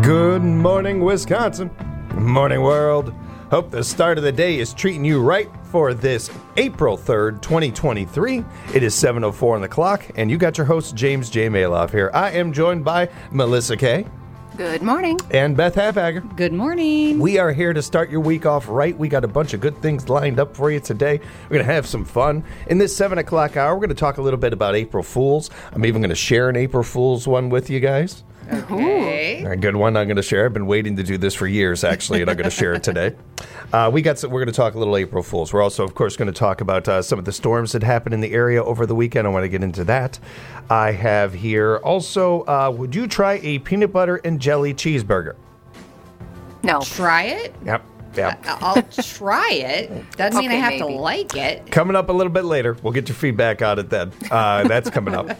Good morning, Wisconsin. Morning, world. Hope the start of the day is treating you right for this April 3rd, 2023. It is 7:04 on the clock, and you got your host, James J. Maloff here. I am joined by Melissa Kay. Good morning. And Beth Halfagger. Good morning. We are here to start your week off right. We got a bunch of good things lined up for you today. We're going to have some fun. In this 7 o'clock hour, we're going to talk a little bit about April Fools. I'm even going to share an April Fool's one with you guys. Okay. A good one I'm going to share. I've been waiting to do this for years, actually, and I'm going to share it today. We're going to talk a little April Fools. We're also, of course, going to talk about some of the storms that happened in the area over the weekend. I want to get into that. I have here also, would you try a peanut butter and jelly cheeseburger? No. Try it? Yep. I'll try it. Doesn't mean I Okay, have to maybe. like it. Coming up a little bit later. We'll get your feedback on it then. That's coming up.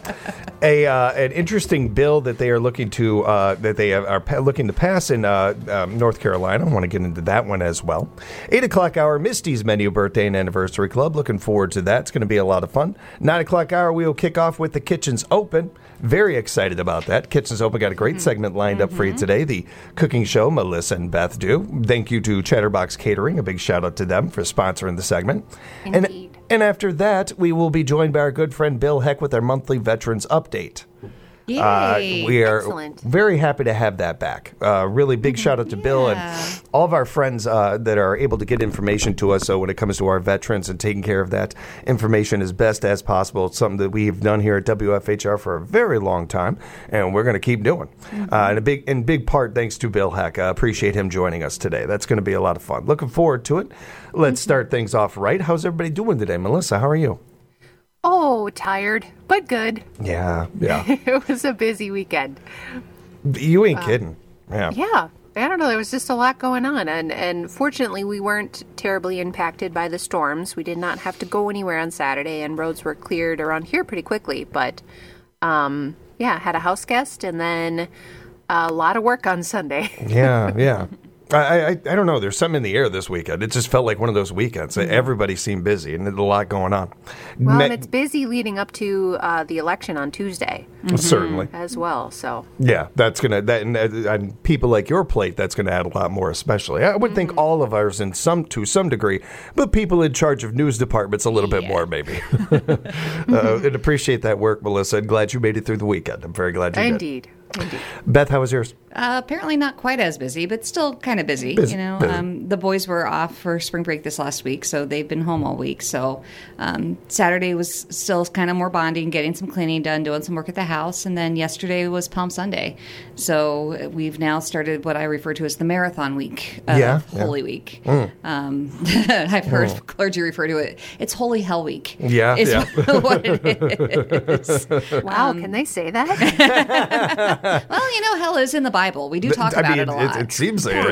An interesting bill that they are looking to looking to pass in North Carolina. I want to get into that one as well. 8 o'clock hour, Misty's Menu Birthday and Anniversary Club. Looking forward to that. It's going to be a lot of fun. 9 o'clock hour, we will kick off with the Kitchen's Open. Very excited about that. Kitchen's Open got a great segment lined up for you today. The cooking show Melissa and Beth do. Thank you to Chatterbox Catering. A big shout out to them for sponsoring the segment. Indeed. And after that, we will be joined by our good friend Bill Heck with our monthly Veterans Update. Yay. We are Excellent. very happy to have that back. Really big shout out to Bill and all of our friends that are able to get information to us. So when it comes to our veterans and taking care of that information as best as possible, it's something that we've done here at WFHR for a very long time, and we're going to keep doing. And a big part thanks to Bill Heck. I appreciate him joining us today. That's going to be a lot of fun. Looking forward to it. Let's start things off right. How's everybody doing today? Melissa, how are you? Oh, tired, but good. Yeah. It was a busy weekend. You ain't kidding. Yeah. Yeah. I don't know. There was just a lot going on. And fortunately, we weren't terribly impacted by the storms. We did not have to go anywhere on Saturday, and roads were cleared around here pretty quickly. But, had a house guest and then a lot of work on Sunday. Yeah. I don't know. There's something in the air this weekend. It just felt like one of those weekends. Everybody seemed busy, and there's a lot going on. Well, and it's busy leading up to the election on Tuesday Certainly. as well. So, Yeah, that's going to, and people like your plate, that's going to add a lot more, especially. I would think all of ours to some degree, but people in charge of news departments a little bit more, maybe. And appreciate that work, Melissa. And glad you made it through the weekend. I'm very glad you did. indeed. Beth, how was yours? Apparently not quite as busy, but still kind of busy. Busy. The boys were off for spring break this last week, so they've been home all week. So Saturday was still kind of more bonding, getting some cleaning done, doing some work at the house, and then yesterday was Palm Sunday. So we've now started what I refer to as the marathon week of Holy Week. I've heard clergy refer to it. It's Holy Hell Week. Yeah. What it is. Wow, can they say that? Well, hell is in the Bible. We do talk about it a lot. It seems like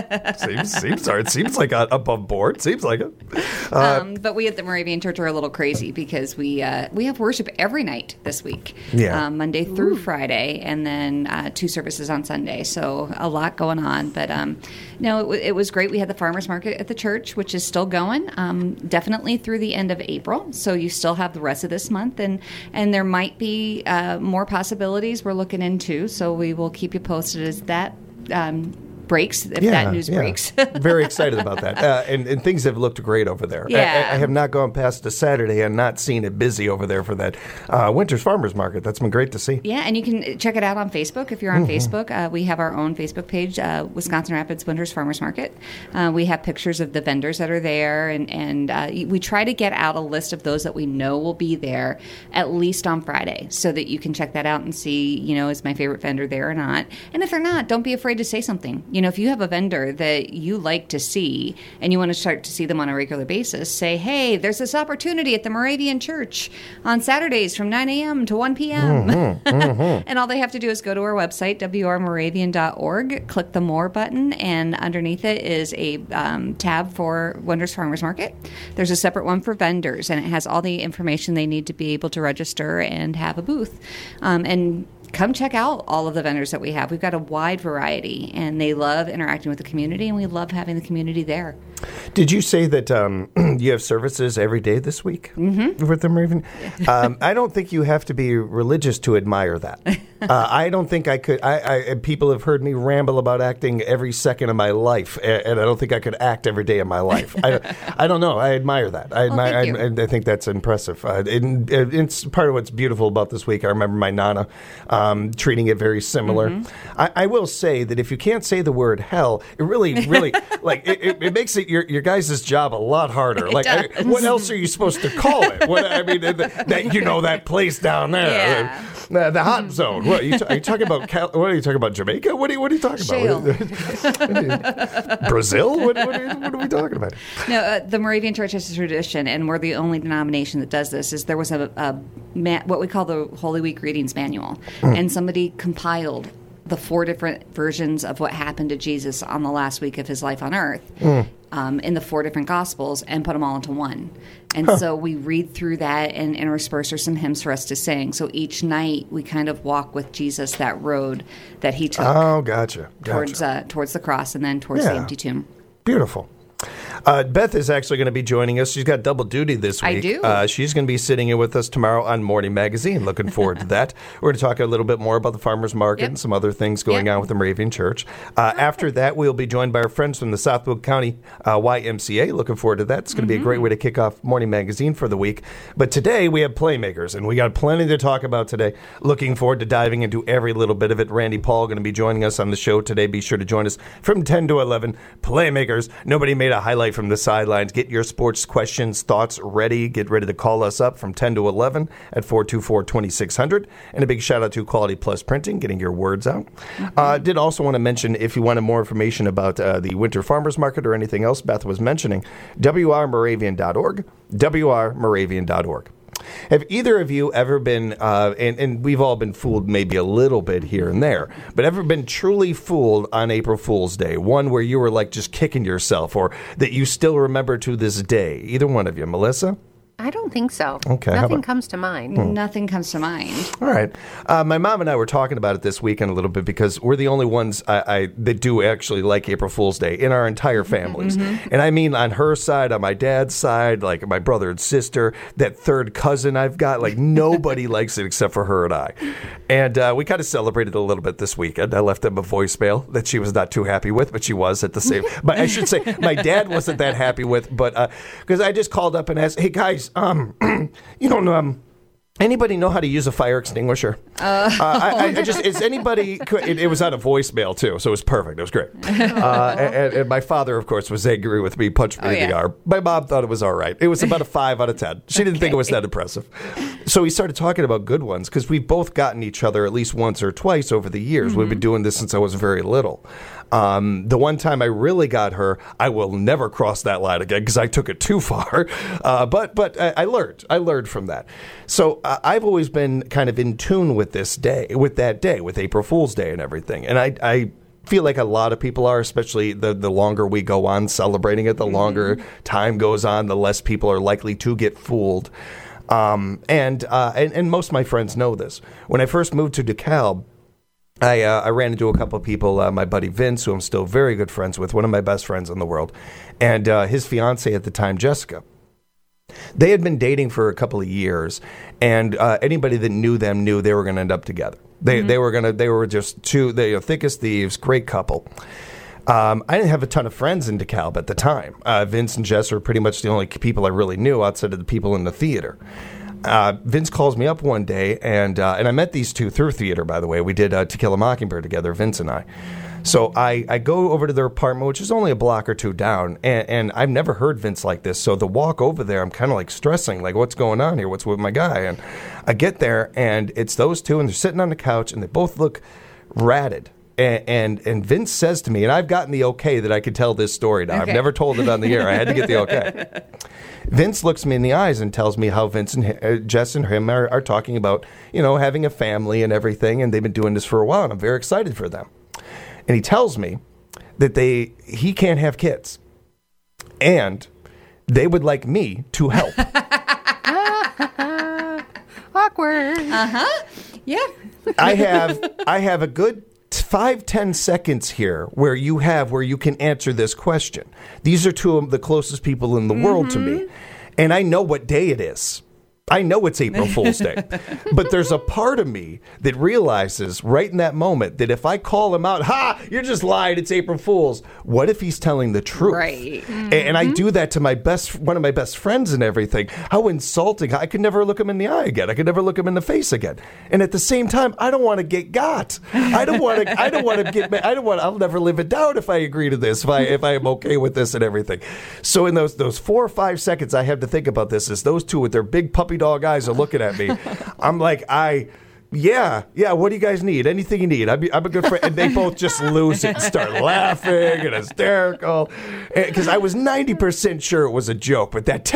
it seems like above board. Seems like it. But we at the Moravian Church are a little crazy because we have worship every night this week. Yeah. Monday through Friday, and then 2 services on Sunday. So a lot going on. But it was great. We had the farmers market at the church, which is still going, definitely through the end of April. So you still have the rest of this month, and there might be more possibilities we're looking into. So we will keep you posted as that breaks, if that news breaks. Very excited about that. And things have looked great over there. Yeah. I have not gone past a Saturday and not seen it busy over there for that Winter's Farmers Market. That's been great to see. Yeah, and you can check it out on Facebook. If you're on Facebook, we have our own Facebook page, Wisconsin Rapids Winter's Farmers Market. We have pictures of the vendors that are there, and we try to get out a list of those that we know will be there at least on Friday, so that you can check that out and see, is my favorite vendor there or not. And if they're not, don't be afraid to say something. If you have a vendor that you like to see and you want to start to see them on a regular basis, say, hey, there's this opportunity at the Moravian Church on Saturdays from 9 a.m. to 1 p.m. And all they have to do is go to our website, wrmoravian.org, click the More button, and underneath it is a tab for Wonders Farmers Market. There's a separate one for vendors, and it has all the information they need to be able to register and have a booth. And come check out all of the vendors that we have. We've got a wide variety, and they love interacting with the community, and we love having the community there. Did you say that you have services every day this week with the Moravian? I don't think you have to be religious to admire that. I don't think I could. People have heard me ramble about acting every second of my life, and I don't think I could act every day of my life. I don't know. I admire that. I think that's impressive. It's part of what's beautiful about this week. I remember my Nana treating it very similar. Mm-hmm. I will say that if you can't say the word hell, it really, like it makes it your guys' job a lot harder. Like, what else are you supposed to call it? That place down there, the hot zone. What are you talking about? What are you talking about? Jamaica? What are you talking about? Brazil? What are we talking about? No, the Moravian Church has a tradition, and we're the only denomination that does this. Is there was what we call the Holy Week Readings Manual, and somebody compiled the 4 different versions of what happened to Jesus on the last week of his life on earth in the 4 different Gospels and put them all into one. And so we read through that, and interspersed are some hymns for us to sing. So each night we kind of walk with Jesus that road that he took. Oh, gotcha. Towards the cross and then towards the empty tomb. Beautiful. Beth is actually going to be joining us. She's got double duty this week. I do. She's going to be sitting in with us tomorrow on Morning Magazine. Looking forward to that. We're going to talk a little bit more about the farmers market and some other things going on with the Moravian Church. After that, we'll be joined by our friends from the Southwood County YMCA. Looking forward to that. It's going to be a great way to kick off Morning Magazine for the week. But today we have Playmakers, and we got plenty to talk about today. Looking forward to diving into every little bit of it. Randy Paul going to be joining us on the show today. Be sure to join us from 10 to 11. Playmakers. Nobody made a highlight from the sidelines. Get your sports questions, thoughts ready. Get ready to call us up from 10 to 11 at 424-2600. And a big shout out to Quality Plus Printing, getting your words out. Did also want to mention, if you wanted more information about the Winter Farmers Market or anything else Beth was mentioning, wrmoravian.org, wrmoravian.org. Have either of you ever been, and we've all been fooled maybe a little bit here and there, but ever been truly fooled on April Fool's Day? One where you were like just kicking yourself, or that you still remember to this day? Either one of you. Melissa? I don't think so. Okay. Nothing comes to mind. Nothing comes to mind. All right. My mom and I were talking about it this weekend a little bit because we're the only ones that do actually like April Fool's Day in our entire families. And I mean on her side, on my dad's side, like my brother and sister, that third cousin I've got, like nobody likes it except for her and I. And we kind of celebrated a little bit this weekend. I left them a voicemail that she was not too happy with, but she was at the same. But I should say my dad wasn't that happy with, but because I just called up and asked, hey guys, anybody know how to use a fire extinguisher? Is anybody? It was on a voicemail too, so it was perfect. It was great. And my father, of course, was angry with me, punched me in the arm. My mom thought it was all right. It was about a 5 out of 10. She didn't think it was that impressive. So we started talking about good ones because we've both gotten each other at least once or twice over the years. We've been doing this since I was very little. The one time I really got her, I will never cross that line again because I took it too far. But I learned from that. So I've always been kind of in tune with that day, with April Fool's Day and everything. And I feel like a lot of people are, especially the longer we go on celebrating it, the longer time goes on, the less people are likely to get fooled. And most of my friends know this. When I first moved to DeKalb, I ran into a couple of people, my buddy Vince, who I'm still very good friends with, one of my best friends in the world, and his fiancée at the time, Jessica. They had been dating for a couple of years, and anybody that knew them knew they were going to end up together. They were just thick as thieves, great couple. I didn't have a ton of friends in DeKalb at the time. Vince and Jess are pretty much the only people I really knew outside of the people in the theater. Vince calls me up one day, and I met these two through theater, by the way. We did To Kill a Mockingbird together, Vince and I. So I go over to their apartment, which is only a block or two down, and I've never heard Vince like this. So the walk over there, I'm kind of like stressing, like, what's going on here? What's with my guy? And I get there, and it's those two, and they're sitting on the couch, and they both look ratted. And Vince says to me, and I've gotten the okay that I could tell this story now. Okay. I've never told it on the air. I had to get the okay. Vince looks me in the eyes and tells me how Vince and Jess and him are talking about, having a family and everything, and they've been doing this for a while, and I'm very excited for them. And he tells me that he can't have kids, and they would like me to help. Awkward. Yeah. I have a good 5-10 seconds here where you can answer this question. These are two of the closest people in the world to me, and I know what day it is. I know it's April Fool's Day, but there's a part of me that realizes right in that moment that if I call him out, ha, you're just lying, it's April Fool's. What if he's telling the truth? Right. And I do that to one of my best friends and everything. How insulting. I could never look him in the eye again. I could never look him in the face again. And at the same time, I don't want to get got. I'll never live it down if I agree to this, if I am okay with this and everything. So in those 4 or 5 seconds I have to think about this, is those two with their big puppy dog eyes are looking at me. I'm like, yeah, what do you guys need? Anything you need. I'm a good friend. And they both just lose it and start laughing and hysterical. Because I was 90% sure it was a joke, but that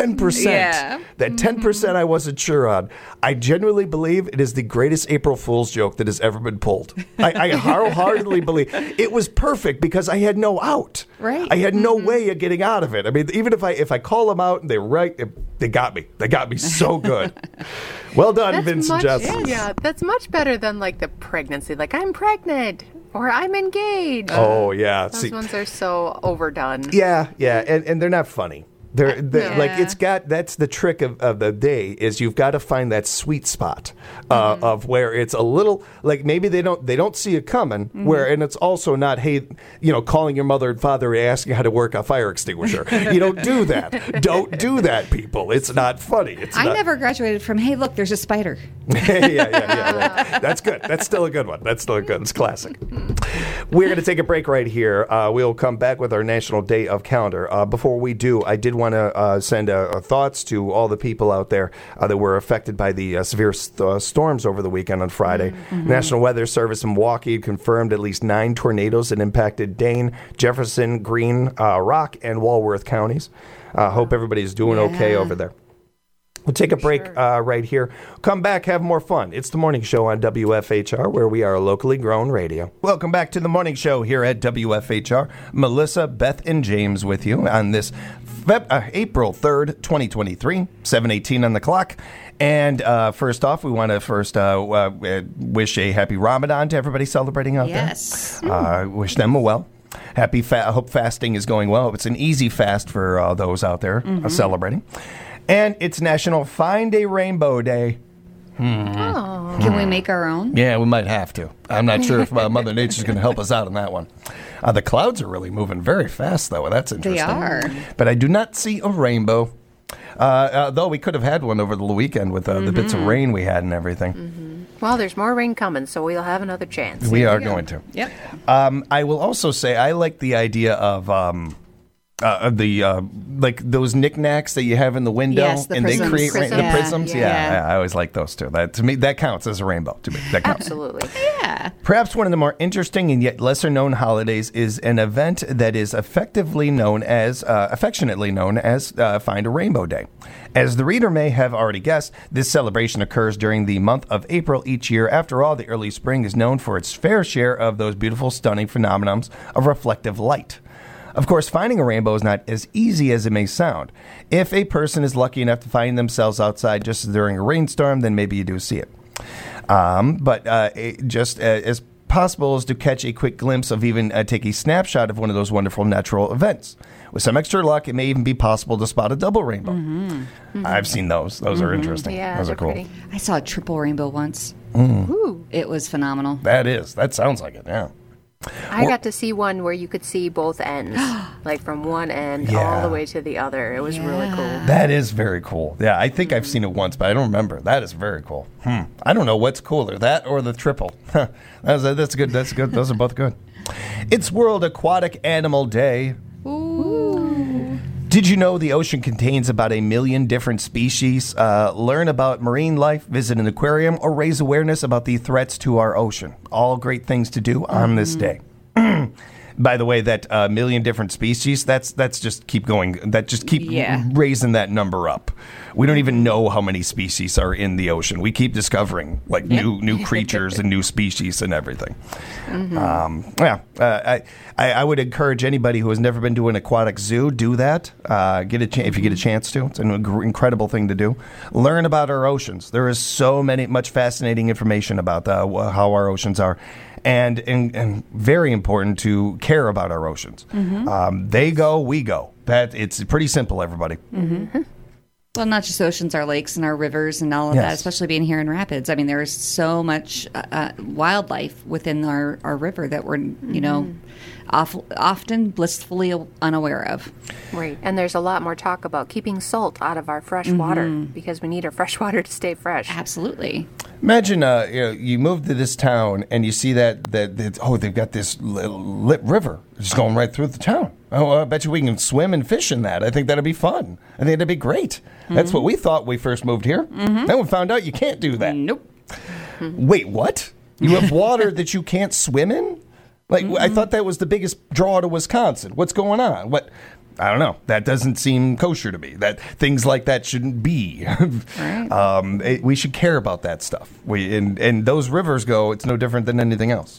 10% I wasn't sure on. I genuinely believe it is the greatest April Fool's joke that has ever been pulled. I wholeheartedly believe it was perfect because I had no out. Right. I had no way of getting out of it. I mean, even if I call them out and they're right, they got me. They got me so good. Well done, Vincent Johnson. Yeah, that's much better than like the pregnancy. Like, I'm pregnant or I'm engaged. Oh, yeah. Those ones are so overdone. Yeah, and they're not funny. Like that's the trick of the day is you've got to find that sweet spot of where it's a little like maybe they don't see it coming and it's also not, hey, calling your mother and father and asking how to work a fire extinguisher. You don't do that. Don't do that, people. It's not funny. I never graduated from, hey, look, there's a spider. Yeah. Right. That's good. That's still a good one. It's classic. We're going to take a break right here. We'll come back with our National Day of Calendar. Before we do, I did want to send thoughts to all the people out there that were affected by the severe storms over the weekend on Friday. National Weather Service in Milwaukee confirmed at least 9 tornadoes that impacted Dane, Jefferson, Greene, Rock, and Walworth counties. Hope everybody's doing okay over there. We'll take a break right here. Come back, have more fun. It's the morning show on WFHR, where we are locally grown radio. Welcome back to the morning show here at WFHR. Melissa, Beth, and James with you on this April 3rd, 2023, 7:18 on the clock. And first off, we want to wish a happy Ramadan to everybody celebrating out there. Yes. Wish them well. I hope fasting is going well. It's an easy fast for those out there celebrating. And it's National Find a Rainbow Day. Oh. Can we make our own? Yeah, we might have to. I'm not sure if Mother Nature's going to help us out on that one. The clouds are really moving very fast, though. That's interesting. They are. But I do not see a rainbow. Though we could have had one over the weekend with the bits of rain we had and everything. Well, there's more rain coming, so we'll have another chance. We are going to. Yep. I will also say I like the idea of like those knickknacks that you have in the window, yes, and prisms. They create the prisms. Yeah. I always like those too. That to me, that counts as a rainbow. To me, that counts. Absolutely. Yeah. Perhaps one of the more interesting and yet lesser known holidays is an event that is affectionately known as Find a Rainbow Day. As the reader may have already guessed, this celebration occurs during the month of April each year. After all, the early spring is known for its fair share of those beautiful, stunning phenomenons of reflective light. Of course, finding a rainbow is not as easy as it may sound. If a person is lucky enough to find themselves outside just during a rainstorm, then maybe you do see it. But just as possible is to catch a quick glimpse of even take a snapshot of one of those wonderful natural events. With some extra luck, it may even be possible to spot a double rainbow. I've seen those. Those are interesting. Yeah, those are cool. pretty. I saw a triple rainbow once. Ooh. It was phenomenal. That sounds like it, yeah. I got to see one where you could see both ends, like from one end all the way to the other. It was really cool. That is very cool. Yeah, I think I've seen it once, but I don't remember. That is very cool. I don't know what's cooler, that or the triple. That's good. That's good. Those are both good. It's World Aquatic Animal Day. Ooh. Did you know the ocean contains about 1 million different species? Learn about marine life, visit an aquarium, or raise awareness about the threats to our ocean. All great things to do on this day. By the way, that 1 million different species, that's just keep going. That just keep raising that number up. We don't even know how many species are in the ocean. We keep discovering like new creatures and new species and everything. I would encourage anybody who has never been to an aquatic zoo, do that. If you get a chance to. It's an incredible thing to do. Learn about our oceans. There is much fascinating information about how our oceans are. And very important to care about our oceans. They go, we go. It's pretty simple, everybody. Well, not just oceans, our lakes and our rivers and all of that, Yes. especially being here in Rapids. I mean, there's so much wildlife within our river that we're, often blissfully unaware of. Right. And there's a lot more talk about keeping salt out of our fresh water because we need our fresh water to stay fresh. Absolutely. Imagine you move to this town and you see that they've got this lit river just going right through the town. Oh, I bet you we can swim and fish in that. I think that'd be fun. I think that'd be great. That's what we thought when we first moved here. Then we found out you can't do that. Nope. Wait, what? You have water that you can't swim in? Like, I thought that was the biggest draw to Wisconsin. What's going on? What? I don't know. That doesn't seem kosher to me. That things like that shouldn't be. Right. We should care about that stuff. And those rivers go. It's no different than anything else.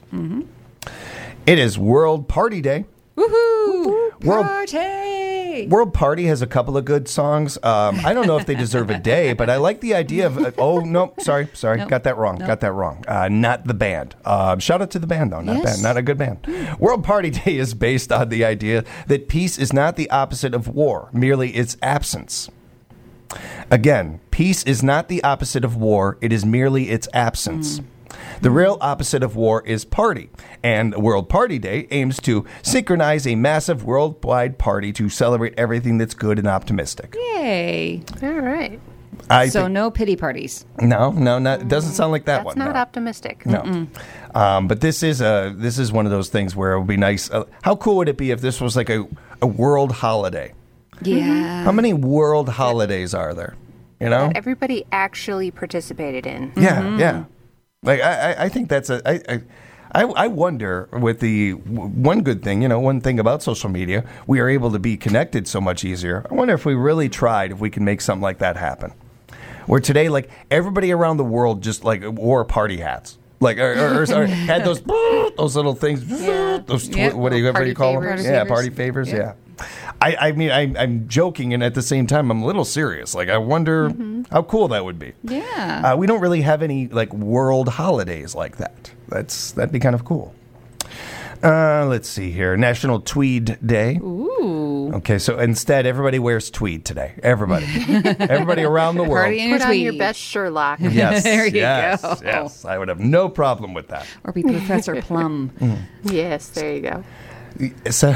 It is World Party Day. Woohoo! World- Party! World Party has a couple of good songs. I don't know if they deserve a day, but I like the idea of. Oh no, sorry, Nope. got that wrong. Nope. Got that wrong. Not the band. Shout out to the band though. Not Yes. band. Not a good band. World Party Day is based on the idea that peace is not the opposite of war, merely its absence. Again, peace is not the opposite of war. It is merely its absence. The real opposite of war is party, and World Party Day aims to synchronize a massive worldwide party to celebrate everything that's good and optimistic. Yay! All right. So no pity parties. No, not. It doesn't sound like that That's one. not no. optimistic. No, but this is one of those things where it would be nice. How cool would it be if this was like a world holiday? Yeah. How many world holidays are there? You know? That everybody actually participated in. Yeah. Like I think that's I wonder with the one good thing, one thing about social media, we are able to be connected so much easier. I wonder if we really tried, if we can make something like that happen. Where today, like everybody around the world just like wore party hats. Like or had those little things, those whatever you Party call them, favors. yeah, party favors, yeah. I mean, I'm joking, and at the same time, I'm a little serious. Like, I wonder how cool that would be. Yeah. We don't really have any like world holidays like that. That'd be kind of cool. Let's see here. National Tweed Day. Ooh. Okay, so instead, everybody wears tweed today. Everybody around the world. Party in your Put on your tweed. best Sherlock. Yes, There you yes, go. yes. I would have no problem with that. Or be Professor Plum. Yes, there you go. So,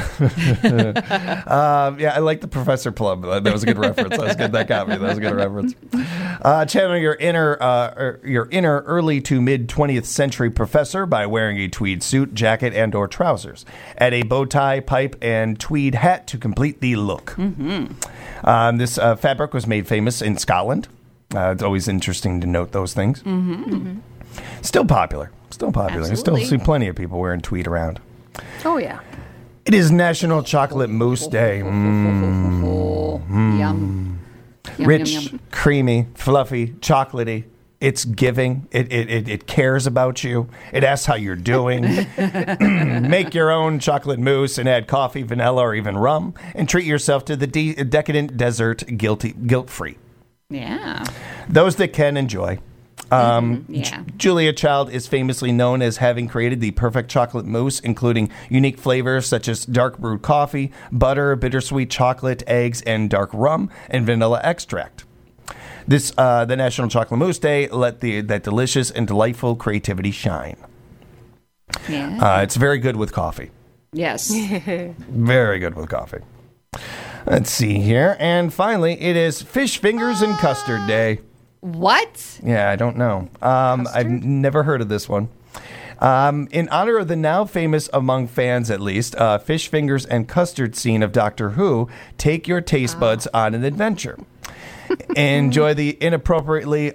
yeah, I like the Professor Plum. That was a good reference. That was good. That got me. That was a good reference. Channel your inner early to mid 20th century professor by wearing a tweed suit, jacket, and/or trousers. Add a bow tie, pipe, and tweed hat to complete the look. This fabric was made famous in Scotland. It's always interesting to note those things. Still popular. Still popular. You still Absolutely. see plenty of people wearing tweed around. Oh, yeah. It is National Chocolate Mousse Day. Yum. Yum, Rich, yum, yum. creamy, fluffy, chocolatey. It's giving. It cares about you. It asks how you're doing. Make your own chocolate mousse and add coffee, vanilla, or even rum, and treat yourself to the decadent dessert guilt-free. Yeah. Those that can enjoy. Yeah. Julia Child is famously known as having created the perfect chocolate mousse, including unique flavors such as dark brewed coffee, butter, bittersweet chocolate, eggs, and dark rum, and vanilla extract. This, the National Chocolate Mousse Day, let that delicious and delightful creativity shine. Yeah. It's very good with coffee. Yes. Very good with coffee. Let's see here. And finally, it is Fish Fingers and Custard Day. What? Yeah, I don't know. I've never heard of this one. In honor of the now famous among fans, at least, fish fingers and custard scene of Doctor Who, take your taste buds on an adventure. Enjoy the inappropriacy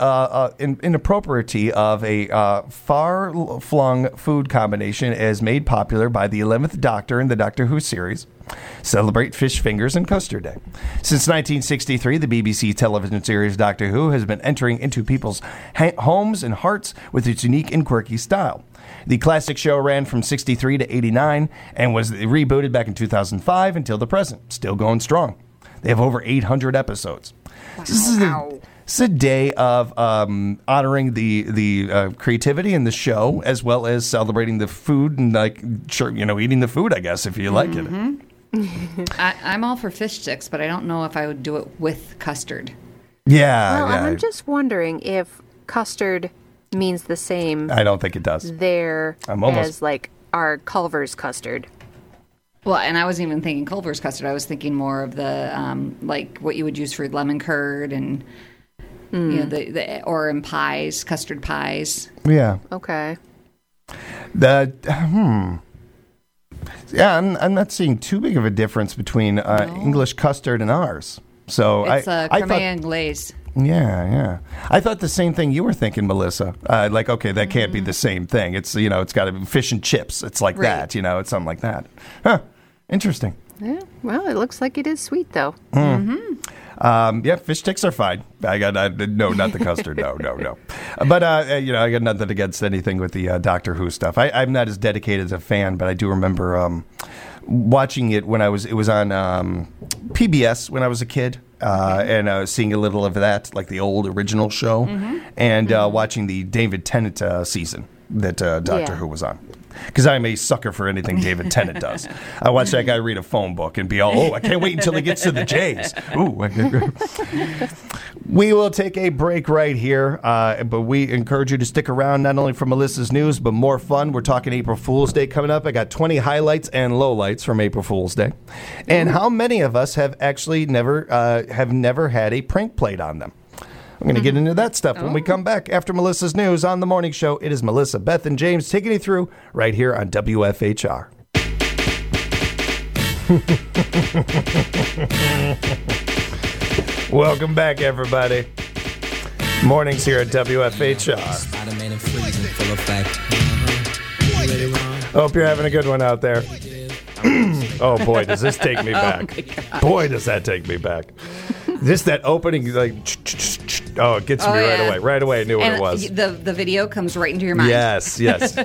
of a far-flung food combination as made popular by the 11th Doctor in the Doctor Who series. Celebrate Fish Fingers and Custard Day. Since 1963, the BBC television series Doctor Who has been entering into people's homes and hearts with its unique and quirky style. The classic show ran from 63 to 89 and was rebooted back in 2005 until the present. Still going strong. They have over 800 episodes. Wow. This is a day of honoring the creativity in the show, as well as celebrating the food and eating the food, I guess, if you like it. I'm all for fish sticks, but I don't know if I would do it with custard. Yeah, Well, yeah. and I'm just wondering if custard means the same I don't think it does. there I'm almost- as like our Culver's custard. Well, and I wasn't even thinking Culver's custard. I was thinking more of the like what you would use for lemon curd and or in pies, custard pies. Yeah. Okay. Yeah, I'm not seeing too big of a difference between English custard and ours. So It's I creme thought, anglaise. yeah. I thought the same thing you were thinking, Melissa. Like, okay, that can't be the same thing. It's it's got to be fish and chips. It's like Right. that. It's something like that. Huh? Interesting. Yeah. Well, it looks like it is sweet though. Yeah, fish sticks are fine. No, not the custard. No. But I got nothing against anything with the Doctor Who stuff. I'm not as dedicated as a fan, but I do remember watching it when it was on PBS when I was a kid, and seeing a little of that, like the old original show, and watching the David Tennant season that Doctor Who was on. Because I'm a sucker for anything David Tennant does. I watch that guy read a phone book and be all, I can't wait until he gets to the J's. Ooh. We will take a break right here, but we encourage you to stick around, not only for Melissa's news, but more fun. We're talking April Fool's Day coming up. I got 20 highlights and lowlights from April Fool's Day. And how many of us have actually never had a prank played on them? I'm going to get into that stuff when we come back after Melissa's news on The Morning Show. It is Melissa, Beth, and James taking you through right here on WFHR. Welcome back, everybody. Mornings here at WFHR. Spider-Man and freezing full effect. Hope you're having a good one out there. Oh, boy, does this take me back. Boy, does that take me back. Just that opening, like, it gets me right away. Right away, I knew what it was. The video comes right into your mind. Yes.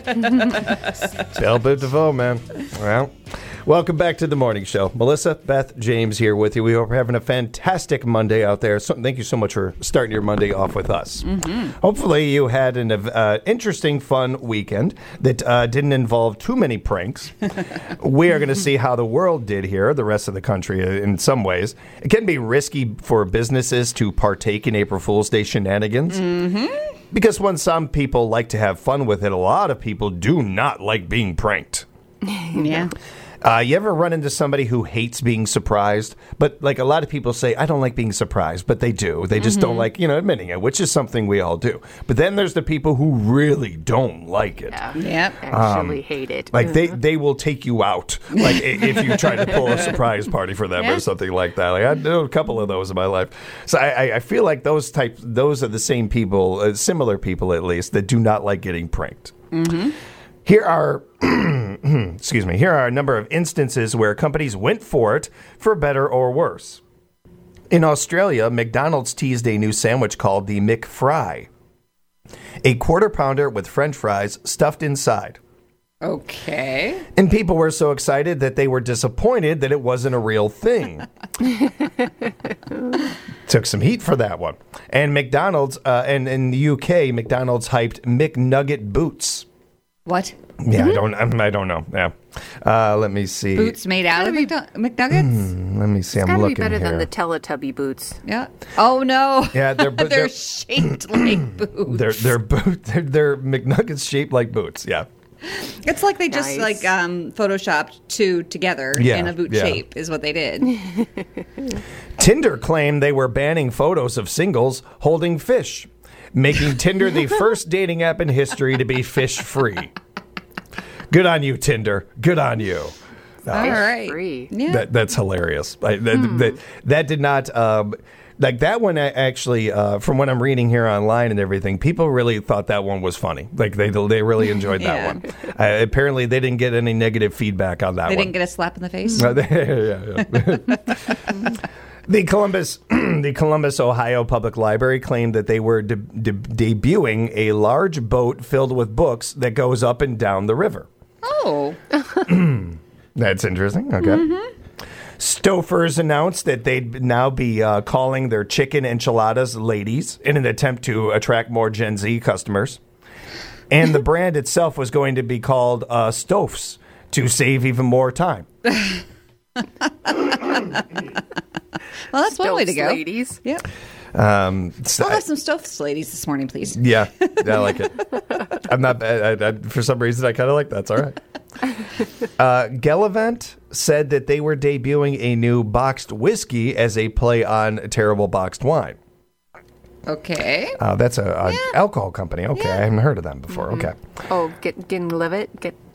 Belle Biv DeVoe, man. Well, welcome back to The Morning Show. Melissa, Beth, James here with you. We hope you're having a fantastic Monday out there. So, thank you so much for starting your Monday off with us. Hopefully you had an interesting, fun weekend that didn't involve too many pranks. We are going to see how the world did here, the rest of the country in some ways. It can be risky for businesses to partake in April Fool's Day shenanigans. Because when some people like to have fun with it, a lot of people do not like being pranked. Yeah. You ever run into somebody who hates being surprised? But like a lot of people say, I don't like being surprised, but they do. They just don't like, admitting it, which is something we all do. But then there's the people who really don't like it. Yep. Actually hate it. Like they will take you out, like if you try to pull a surprise party for them or something like that. Like I know a couple of those in my life, so I feel like those are the same people, similar people at least, that do not like getting pranked. Here are, here are a number of instances where companies went for it for better or worse. In Australia, McDonald's teased a new sandwich called the McFry, a quarter pounder with French fries stuffed inside. Okay. And people were so excited that they were disappointed that it wasn't a real thing. Took some heat for that one. And McDonald's, and in the UK, McDonald's hyped McNugget boots. What? Yeah, I don't know. Yeah. Let me see. Boots made out of McNuggets? Let me see. It's I'm gotta be looking better here. than the Teletubby boots. Yeah. Oh, no. Yeah, They're shaped like boots. they're McNuggets shaped like boots. Yeah. It's like they just Nice. photoshopped two together in a boot shape is what they did. Tinder claimed they were banning photos of singles holding fish, making Tinder the first dating app in history to be fish-free. Good on you, Tinder. Good on you. All right. Free. Yeah. That's hilarious. That did not... like that one, actually, from what I'm reading here online and everything, people really thought that one was funny. Like they really enjoyed that one. Apparently, they didn't get any negative feedback on that They one. didn't get a slap in the face? Yeah. The Columbus, Ohio Public Library claimed that they were debuting a large boat filled with books that goes up and down the river. Oh. That's interesting. Okay. Stouffer's announced that they'd now be calling their chicken enchiladas ladies in an attempt to attract more Gen Z customers. And the brand itself was going to be called Stoufs to save even more time. Well, that's one way to go. Ladies. Yep. So I'll have some Stoufs, ladies, this morning, please. yeah, I like it. I'm not. For some reason, I kind of like that. It's all right. Gallivant said that they were debuting a new boxed whiskey as a play on terrible boxed wine. Okay. That's a alcohol company. Okay, I haven't heard of them before. Okay. Oh, Glenlivet?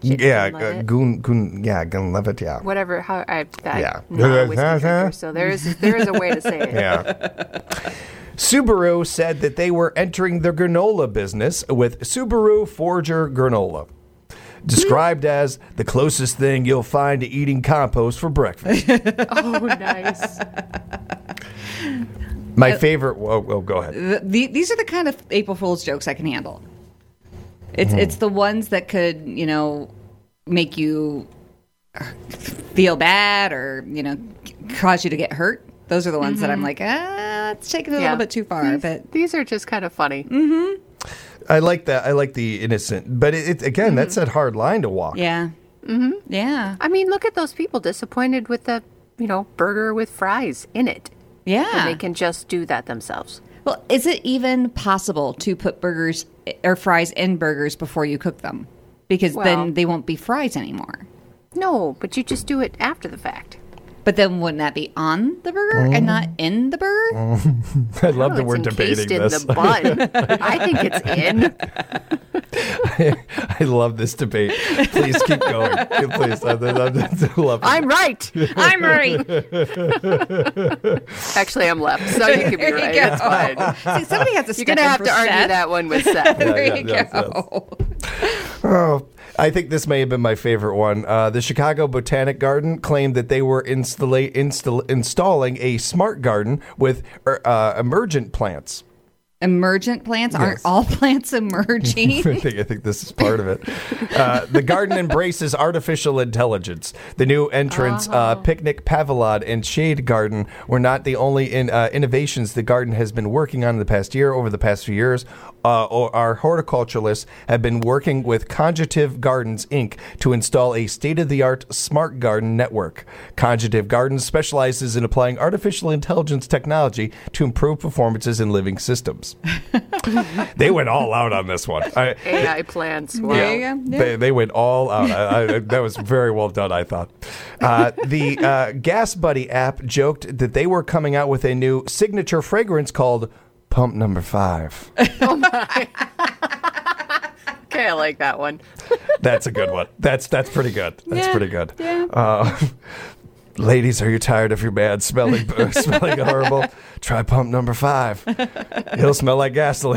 Glenlivet. Yeah. Whatever. How I'm Yeah. not a whiskey drinker, so there is a way to say it. Yeah. Subaru said that they were entering the granola business with Subaru Forger Granola, described as the closest thing you'll find to eating compost for breakfast. Oh, nice. My favorite. Oh, go ahead. These are the kind of April Fool's jokes I can handle. It's the ones that could, make you feel bad or, cause you to get hurt. Those are the ones that I'm like, let's take it a little bit too far. But these are just kind of funny. I like that. I like the innocent, but it again, that's that hard line to walk. yeah. Yeah. I mean, look at those people disappointed with the, burger with fries in it. Yeah. And they can just do that themselves. Well, is it even possible to put burgers or fries in burgers before you cook them? Because then they won't be fries anymore. No, but you just do it after the fact. But then wouldn't that be on the burger and not in the burger? I love No, that we're it's debating encased this. in the bun. I think it's in. I love this debate. Please keep going. Please, I love it. I'm right. I'm right. Actually, I'm left, so you can be There you right. go. It's fine. See, somebody has to You're step going to in have for to argue Seth. that one with Seth. There you yes, go. Oh, I think this may have been my favorite one. The Chicago Botanic Garden claimed that they were installing a smart garden with emergent plants. Emergent plants? Aren't all plants emerging? I think this is part of it. The garden embraces artificial intelligence. The new entrants, Picnic Pavilion and Shade Garden, were not the only innovations the garden has been working on in the past year. Over the past few years, our horticulturalists have been working with Conjugative Gardens, Inc. to install a state-of-the-art smart garden network. Conjugative Gardens specializes in applying artificial intelligence technology to improve performances in living systems. They went all out on this one. AI plants. Wow. There you go. Yeah. They went all out. That was very well done, I thought. The Gas Buddy app joked that they were coming out with a new signature fragrance called Pump Number 5. Okay, I like that one. That's a good one. That's pretty good. That's pretty good. Yeah. Ladies, are you tired of your man smelling horrible? Try Pump Number 5. He'll smell like gasoline.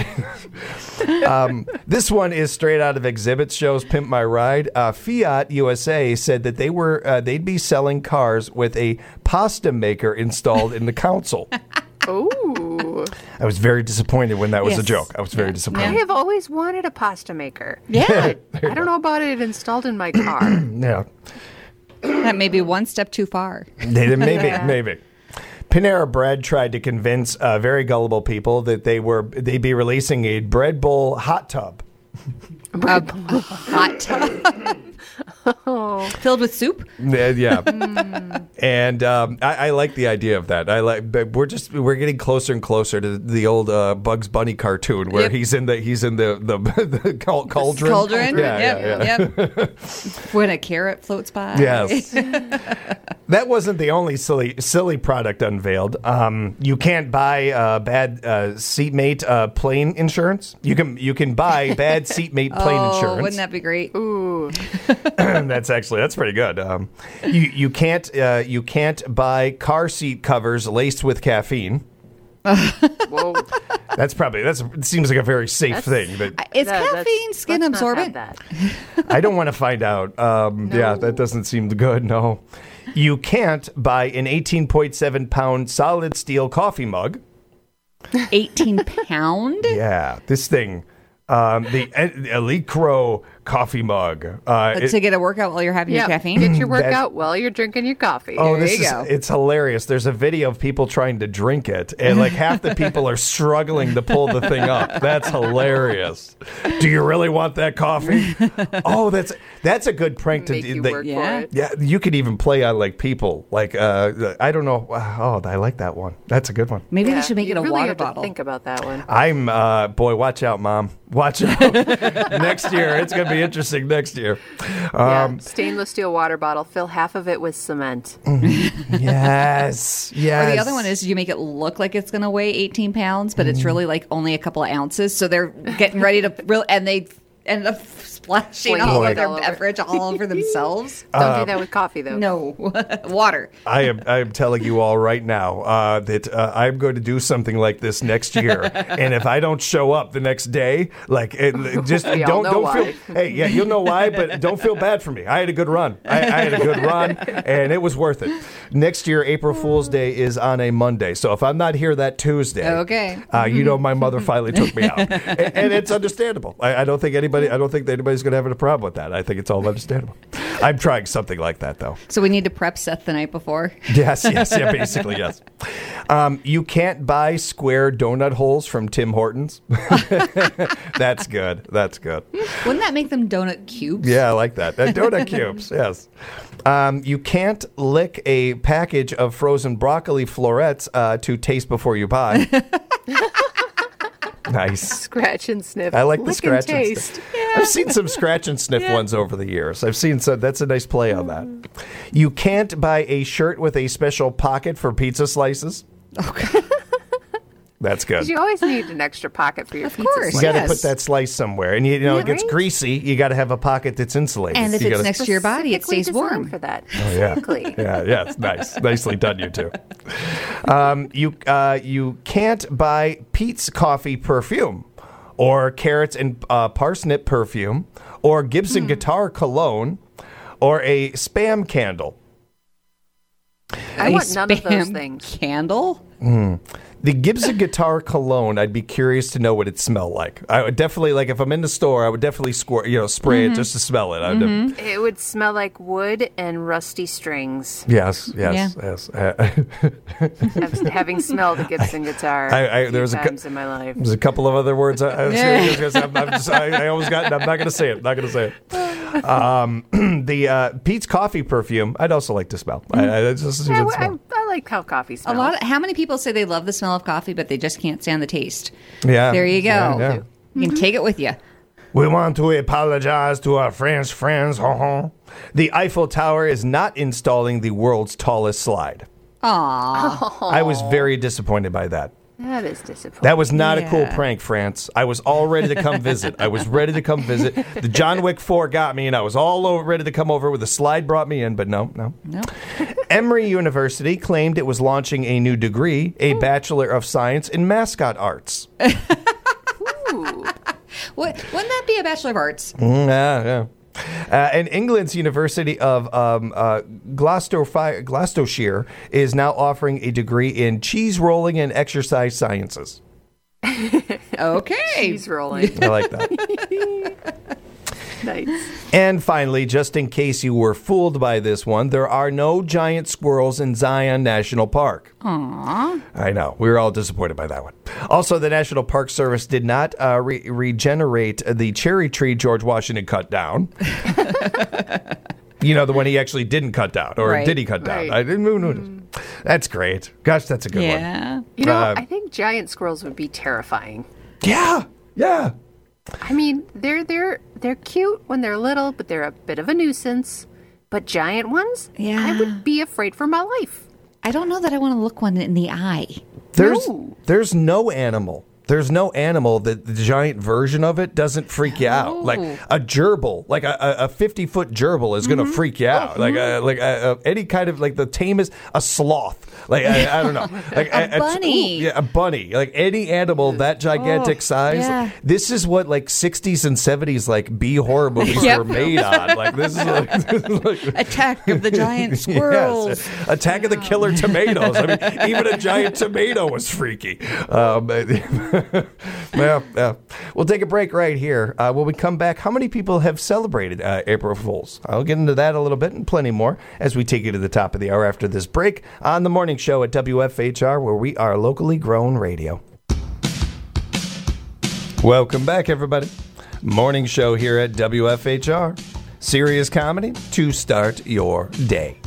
This one is straight out of Exhibit Shows Pimp My Ride. Fiat USA said that they'd be selling cars with a pasta maker installed in the console. Ooh. I was very disappointed when that was a Yes. joke. I was very I disappointed. have always wanted a pasta maker. Yeah. I don't know about it installed in my car. Yeah. That may be one step too far. Maybe. Panera Bread tried to convince very gullible people that they'd be releasing a bread bowl hot tub. A hot tub. Filled with soup? Yeah. And I like the idea of that. But we're getting closer and closer to the old Bugs Bunny cartoon where Yep. he's in the cauldron. Cauldron? Yeah. Yep. When a carrot floats by. Yes. That wasn't the only silly product unveiled. You can't buy bad seatmate plane insurance. You can buy bad seatmate plane insurance. Wouldn't that be great? Ooh. That's pretty good. You can't buy car seat covers laced with caffeine. Whoa. It seems like a very safe thing, but Is That's- caffeine skin let's not absorbent? have that. I don't want to find out. Yeah, that doesn't seem good. No, you can't buy an 18.7 pound solid steel coffee mug. 18 pound? Yeah, this thing, the Elite Crow coffee mug. To get a workout while you're having your caffeine? Get your workout while you're drinking your coffee. Oh, There you go. It's hilarious. There's a video of people trying to drink it, and like half the people are struggling to pull the thing up. That's hilarious. Do you really want that coffee? Oh, that's a good prank to Make you that- work Yeah. for it. Yeah, you could even play on like people. Like I don't know. Oh, I like that one. That's a good one. Maybe Yeah, we should make you it a really water have to bottle. think about that one. I'm boy, watch out, Mom. Watch out. Next year, it's gonna be interesting. Next year. Stainless steel water bottle. Fill half of it with cement. Yes. Yes. Or the other one is you make it look like it's going to weigh 18 pounds, but it's really like only a couple of ounces. So they're getting ready to and they end up splashing Flinging all it of their all over. beverage all over themselves. Don't do that with coffee, though. No, water. I am telling you all right now that I'm going to do something like this next year, and if I don't show up the next day, like just We all know don't why. feel. Hey, yeah, you'll know why, but don't feel bad for me. I had a good run. I had a good run, and it was worth it. Next year, April Fool's Day is on a Monday, so if I'm not here that Tuesday, Okay. you know my mother finally took me out, and it's understandable. I don't think anybody's going to have a problem with that. I think it's all understandable. I'm trying something like that though. So we need to prep Seth the night before. Yes, yeah, basically, yes. You can't buy square donut holes from Tim Hortons. That's good. That's good. Wouldn't that make them donut cubes? Yeah, I like that. Donut cubes, yes. You can't lick a package of frozen broccoli florets to taste before you buy. Nice. Scratch and sniff. I like the Lick scratch and taste. sniff. I've seen some scratch and sniff ones over the years. I've seen some. That's a nice play on that. You can't buy a shirt with a special pocket for pizza slices. Okay. That's good. 'Cause you always need an extra pocket for your pizza course. You slice. got to Yes. put that slice somewhere, and you know Yeah, it gets right? greasy. You got to have a pocket that's insulated. And if You it's gotta- next to your body, it Specifically stays designed warm. for that. yeah, Exactly. yeah, it's nice, nicely done, you two. You can't buy Pete's Coffee perfume, or carrots and parsnip perfume, or Gibson Guitar cologne, or a Spam candle. I A want none of those Spam things. Candle? The Gibson Guitar cologne, I'd be curious to know what it smelled like. I would definitely, like, if I'm in the store, I would definitely spray it just to smell it. It would smell like wood and rusty strings. Yes. Having smelled a Gibson guitar there was a times in my life. There's a couple of other words I was gonna say. I almost got. I'm not going to say it. The Pete's Coffee perfume, I'd also like to smell. It's just a good smell. I like how coffee smells. How many people say they love the smell of coffee, but they just can't stand the taste? Yeah. There you go. Yeah. You can take it with you. We want to apologize to our French friends. The Eiffel Tower is not installing the world's tallest slide. Aww. I was very disappointed by that. That is disappointing. That was not a cool Yeah. prank, France. I was all ready to come visit. The John Wick 4 got me, and I was all ready to come over with the slide brought me in, but no. No. Emory University claimed it was launching a new degree, a Bachelor of Science in Mascot Arts. Ooh. Wouldn't that be a Bachelor of Arts? Yeah. And England's University of Gloucestershire is now offering a degree in cheese rolling and exercise sciences. Okay. Cheese rolling. I like that. Nice. And finally, just in case you were fooled by this one, there are no giant squirrels in Zion National Park. Aww. I know. We were all disappointed by that one. Also, the National Park Service did not regenerate the cherry tree George Washington cut down. You know, the one he actually didn't cut down. Or Right. did he cut down? Right. I didn't know. That's great. Gosh, that's a good one. Yeah. You know, Uh, I think giant squirrels would be terrifying. Yeah. I mean, they're cute when they're little, but they're a bit of a nuisance. But giant ones, Yeah. I would be afraid for my life. I don't know that I want to look one in the eye. There's no animal. There's no animal that the giant version of it doesn't freak you out. Like a gerbil, like a 50-foot gerbil is going to freak you out. Like any kind of, like, the tamest, a sloth. Like I don't know, like A bunny. a bunny. Like any animal that gigantic size. yeah. This is what, like, 60s and 70s like B horror movies Yep. were made on. Like this is like Attack of the giant squirrels. Yes. Attack of the Killer Tomatoes. I mean, even a giant tomato was freaky. Yeah. We'll take a break right here. When we come back, how many people have celebrated April Fools? I'll get into that a little bit and plenty more as we take you to the top of the hour after this break on the morning show at WFHR, where we are locally grown radio. Welcome back, everybody. Morning show here at WFHR. Serious comedy to start your day.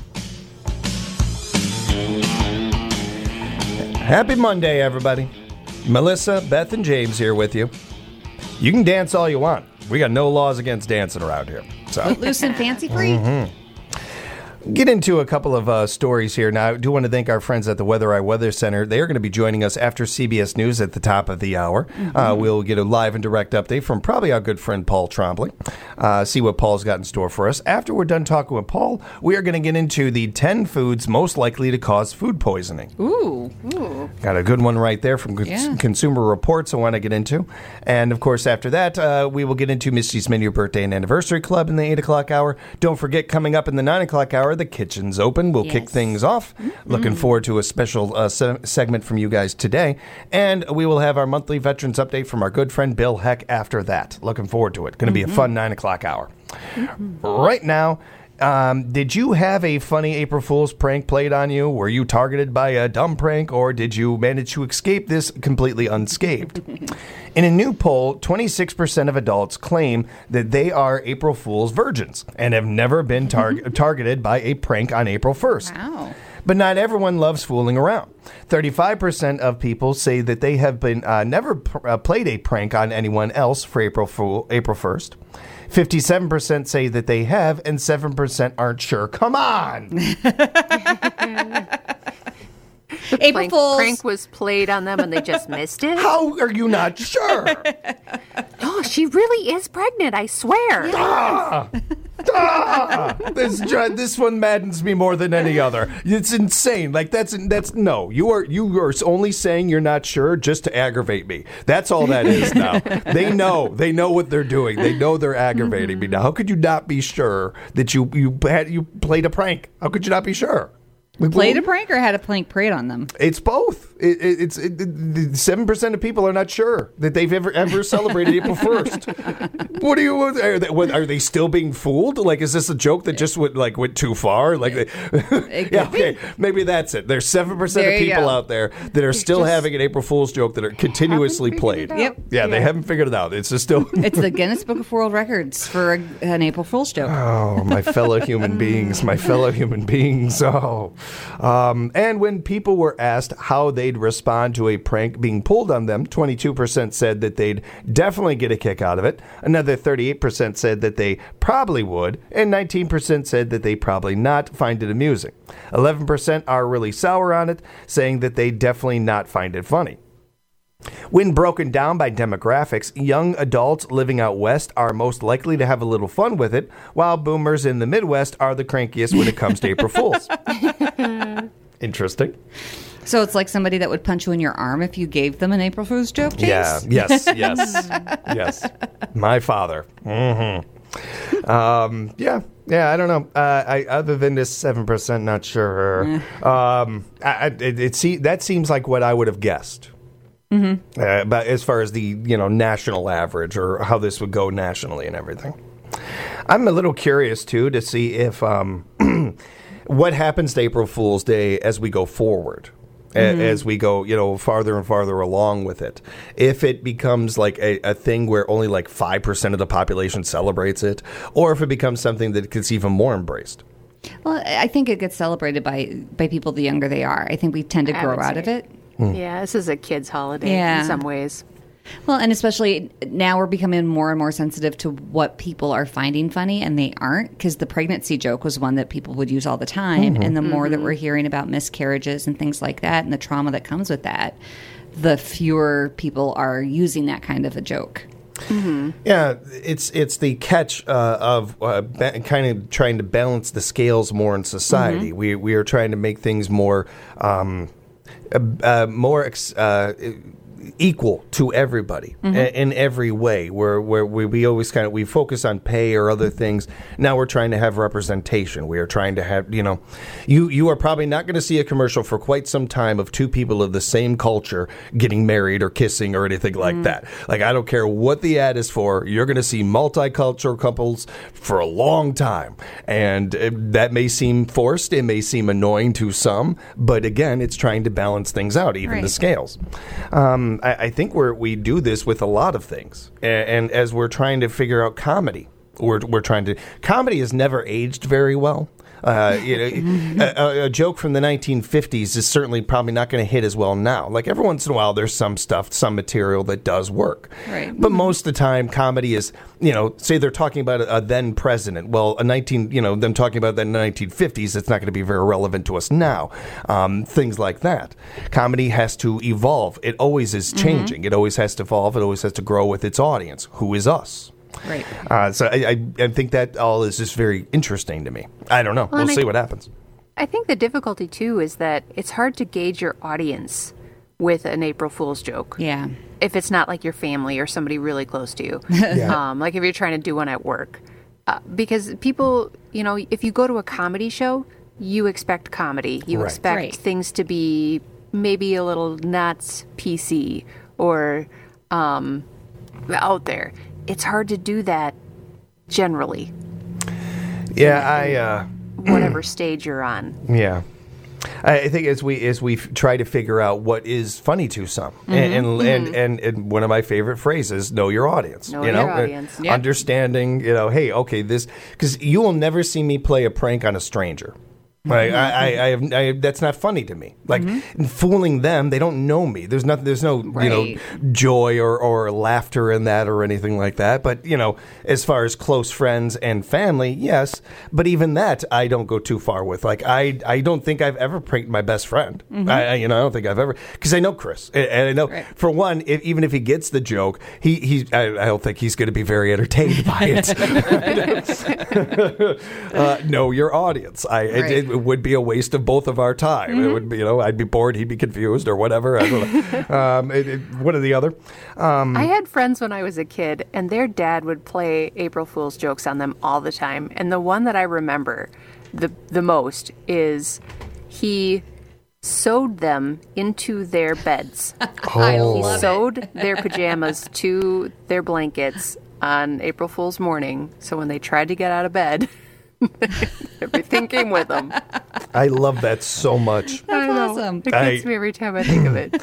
Happy Monday, everybody. Melissa, Beth, and James here with you. You can dance all you want. We got no laws against dancing around here. So Foot loose and fancy free. get into a couple of stories here. Now, I do want to thank our friends at the Weather Eye Weather Center. They are going to be joining us after CBS News at the top of the hour. We'll get a live and direct update from probably our good friend Paul Trombley. See what Paul's got in store for us. After we're done talking with Paul, we are going to get into the 10 foods most likely to cause food poisoning. Ooh. Got a good one right there from Consumer Reports I want to get into. And, of course, after that, we will get into Misty's Menu Birthday and Anniversary Club in the 8 o'clock hour. Don't forget, coming up in the 9 o'clock hour, the kitchen's open. We'll kick things off. Looking forward to a special segment from you guys today. And we will have our monthly Veterans Update from our good friend Bill Heck after that. Looking forward to it. Going to be a fun 9 o'clock hour. Right now, did you have a funny April Fool's prank played on you? Were you targeted by a dumb prank, or did you manage to escape this completely unscathed? In a new poll, 26% of adults claim that they are April Fool's virgins and have never been targeted by a prank on April 1st. Wow. But not everyone loves fooling around. 35% of people say that they have been never played a prank on anyone else for April 1st. 57% say that they have, and 7% aren't sure. Come on! April Fool's prank was played on them and they just missed it. How are you not sure? Oh, she really is pregnant, I swear. This one maddens me more than any other. It's insane. Like that's no. You are only saying you're not sure just to aggravate me. That's all that is now. They know what they're doing. They know they're aggravating me. Now, how could you not be sure that you played a prank? How could you not be sure? played a prank or had a prank played on them? It's both. 7% of people are not sure that they've ever celebrated April 1st. What are they still being fooled? Like, is this a joke that just went too far? Like, maybe that's it. There's 7% of people out there that are still having an April Fool's joke that are continuously played. Yep. Yeah, they haven't figured it out. It's just still. It's the Guinness Book of World Records for an April Fool's joke. Oh, my fellow human beings. Oh. And when people were asked how they'd respond to a prank being pulled on them, 22% said that they'd definitely get a kick out of it. Another 38% said that they probably would. And 19% said that they probably not find it amusing. 11% are really sour on it, saying that they definitely not find it funny. When broken down by demographics, young adults living out west are most likely to have a little fun with it, while boomers in the Midwest are the crankiest when it comes to April Fools. Interesting. So it's like somebody that would punch you in your arm if you gave them an April Fool's joke, James? Yeah, yes. My father. Mm-hmm. I don't know. Other than this 7%, not sure. That seems like what I would have guessed. Mm-hmm. But as far as the national average or how this would go nationally and everything, I'm a little curious too to see if what happens to April Fool's Day as we go forward, as we go farther and farther along with it. If it becomes like a thing where only like 5% of the population celebrates it, or if it becomes something that gets even more embraced. Well, I think it gets celebrated by people the younger they are. I think we tend to grow out of it. Yeah, this is a kid's holiday in some ways. Well, and especially now we're becoming more and more sensitive to what people are finding funny and they aren't, because the pregnancy joke was one that people would use all the time. And the more that we're hearing about miscarriages and things like that and the trauma that comes with that, the fewer people are using that kind of a joke. Mm-hmm. Yeah, it's the catch of kind of trying to balance the scales more in society. equal to everybody in every way. Where we always we focus on pay or other things. Now we're trying to have representation. We are trying to have, you are probably not going to see a commercial for quite some time of two people of the same culture getting married or kissing or anything like that. Like, I don't care what the ad is for, you're going to see multicultural couples for a long time. And that may seem forced, it may seem annoying to some, but again, it's trying to balance things out, even the scales. I think we do this with a lot of things. And as we're trying to figure out comedy, comedy has never aged very well. A joke from the 1950s is certainly probably not going to hit as well now. Like, every once in a while, there's some material that does work. Right. But most of the time, comedy is, say they're talking about a then president. Well, them talking about that in the 1950s, it's not going to be very relevant to us now. Things like that. Comedy has to evolve. It always is changing. It always has to evolve. It always has to grow with its audience, who is us. Right. So I think that all is just very interesting to me. I don't know. We'll see what happens. I think the difficulty, too, is that it's hard to gauge your audience with an April Fool's joke. Yeah. If it's not like your family or somebody really close to you. Like if you're trying to do one at work. Because people, if you go to a comedy show, you expect comedy. You expect things to be maybe a little not PC or out there. It's hard to do that generally. Yeah, whatever stage you're on. Yeah. I think as we try to figure out what is funny to some, and one of my favorite phrases, know your audience. Know your audience. Understanding, hey, okay, this, because you will never see me play a prank on a stranger. Right, I that's not funny to me. Like, fooling them, they don't know me. There's no joy or laughter in that or anything like that. But as far as close friends and family, yes. But even that, I don't go too far with. Like, I don't think I've ever pranked my best friend. I don't think I've ever, because I know Chris, and I know for one, even if he gets the joke, I don't think he's going to be very entertained by it. Know your audience. It would be a waste of both of our time. It would be, I'd be bored, he'd be confused, or whatever. I don't know. One or the other. I had friends when I was a kid, and their dad would play April Fool's jokes on them all the time. And the one that I remember the most is he sewed them into their beds. I sewed their pajamas to their blankets on April Fool's morning. So when they tried to get out of bed, everything came with them. I love that so much. That's awesome. It gets me every time I think of it.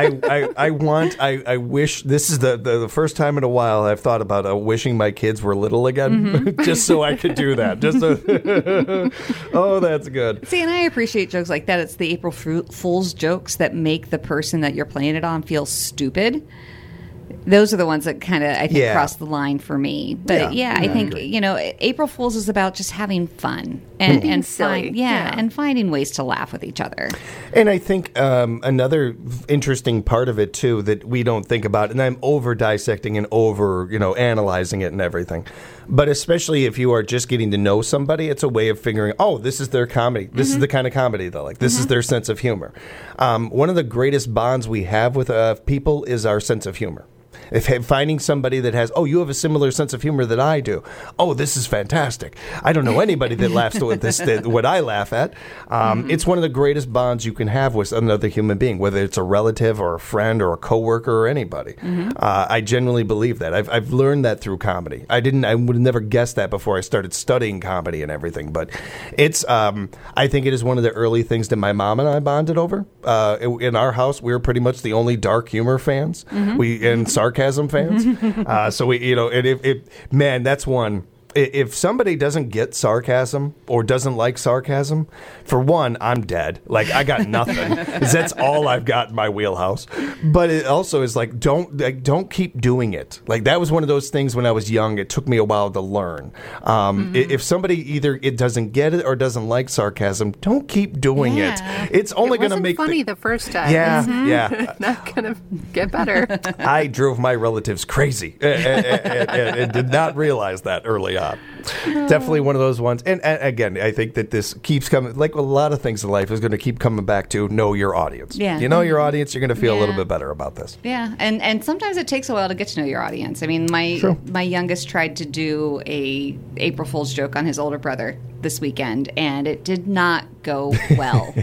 I wish, this is the first time in a while I've thought about wishing my kids were little again, just so I could do that. Just so, oh, that's good. See, and I appreciate jokes like that. It's the April Fool's jokes that make the person that you're playing it on feel stupid. Those are the ones that kind of, I think, cross the line for me. But I think, April Fool's is about just having fun and silly. And finding ways to laugh with each other. And I think another interesting part of it, too, that we don't think about, and I'm over dissecting and over, analyzing it and everything. But especially if you are just getting to know somebody, it's a way of figuring, oh, this is their comedy. This is the kind of comedy they like. This is their sense of humor. One of the greatest bonds we have with people is our sense of humor. If finding somebody that has, oh, you have a similar sense of humor that I do. Oh, this is fantastic. I don't know anybody that laughs at what I laugh at. It's one of the greatest bonds you can have with another human being, whether it's a relative or a friend or a coworker or anybody. I genuinely believe that. I've learned that through comedy. I would have never guessed that before I started studying comedy and everything. But it's, I think it is one of the early things that my mom and I bonded over. In our house, we were pretty much the only dark humor fans. And sarcasm fans. So man, that's one. If somebody doesn't get sarcasm or doesn't like sarcasm, for one, I'm dead. Like, I got nothing. 'Cause that's all I've got in my wheelhouse. But it also is like, don't keep doing it. Like, that was one of those things when I was young. It took me a while to learn. If somebody either it doesn't get it or doesn't like sarcasm, don't keep doing it. It's only going to make funny the first time. Yeah. Not going to get better. I drove my relatives crazy and did not realize that early on. Definitely one of those ones. And again, I think that this keeps coming, like a lot of things in life, is going to keep coming back to know your audience. Yeah. You know your audience, you're going to feel a little Yeah. bit better about this. Yeah, and sometimes it takes a while to get to know your audience. I mean, my youngest tried to do a April Fool's joke on his older brother this weekend, and it did not go well.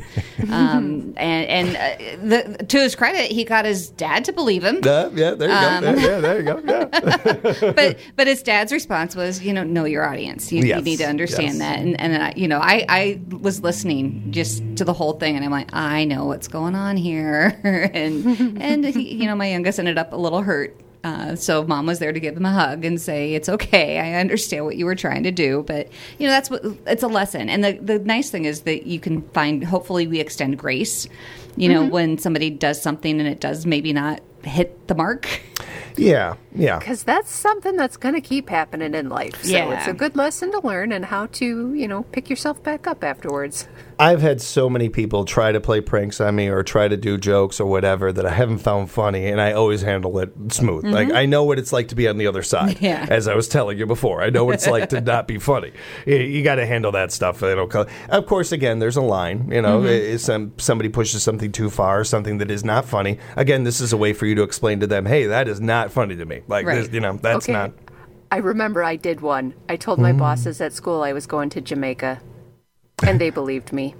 To his credit, he got his dad to believe him. Yeah, there you go. There you go. Yeah. But his dad's response was, know your audience. You Yes, need to understand yes. that. And I was listening just to the whole thing, and I'm like, I know what's going on here. and he, my youngest ended up a little hurt. So mom was there to give him a hug and say, it's okay. I understand what you were trying to do. But, it's a lesson. And the nice thing is that you can find, hopefully we extend grace, when somebody does something and it does maybe not hit the mark. Yeah. Because that's something that's going to keep happening in life. So Yeah. it's a good lesson to learn and how to, pick yourself back up afterwards. I've had so many people try to play pranks on me or try to do jokes or whatever that I haven't found funny, and I always handle it smooth. Like, I know what it's like to be on the other side, Yeah. as I was telling you before. I know what it's like to not be funny. You got to handle that stuff. Of course, again, there's a line. If somebody pushes something too far, something that is not funny. Again, this is a way for you to explain to them, hey, that is not funny to me. Like, Right. this, that's Okay. not. I remember I did one. I told my bosses at school I was going to Jamaica, and they believed me.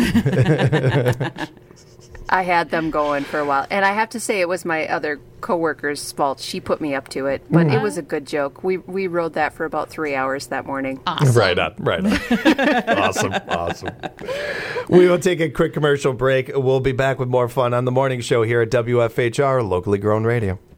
I had them going for a while. And I have to say, it was my other coworker's fault. She put me up to it. But it was a good joke. We rode that for about 3 hours that morning. Awesome. Right on. Awesome. We will take a quick commercial break. We'll be back with more fun on the morning show here at WFHR, locally grown radio.